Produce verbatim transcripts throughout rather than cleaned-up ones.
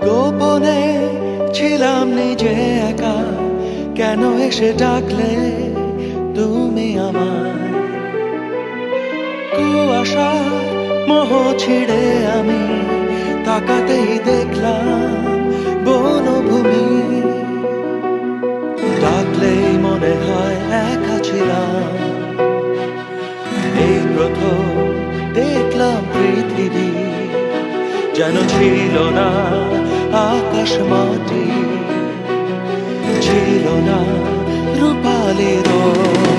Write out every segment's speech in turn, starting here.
গোপনে ছিলাম নিজে একা, কেন এসে ডাকলে তুমি আমায়? কুয়াশার মোহ ছিঁড়ে আমি তাকাতেই দেখলাম বনভূমি। ডাকলেই মনে হয় একা ছিলাম, এই প্রথম দেখলাম পৃথিবী যেন ছিল না আকাশ মাটি, ছিল না রূপালি রোদ।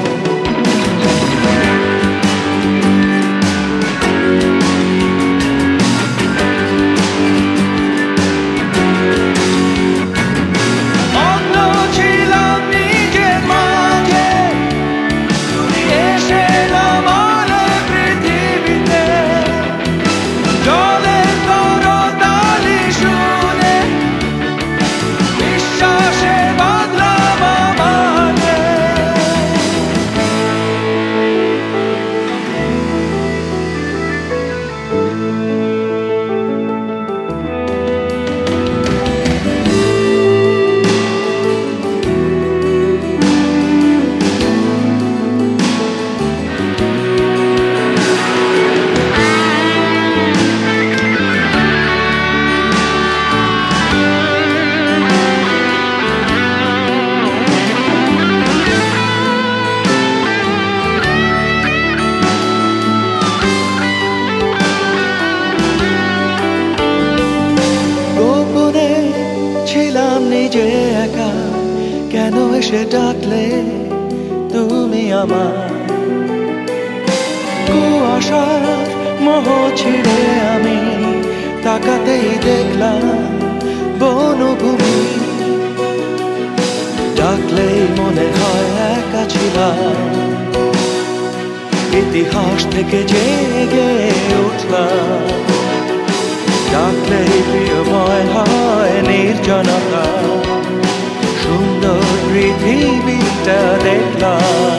ছিলাম নিজে একা, কেন এসে ডাকলে তুমি আমায়? কুয়াশার মোহ ছিঁড়ে আমি তাকাতেই দেখলাম বনভূমি। ডাকলেই মনে হয় একা ছিলাম, ইতিহাস থেকে জেগে উঠলাম। ডাকলেই প্রিয়ময় হয় নির্জনতা, সুন্দর পৃথিবীটা দেখলাম।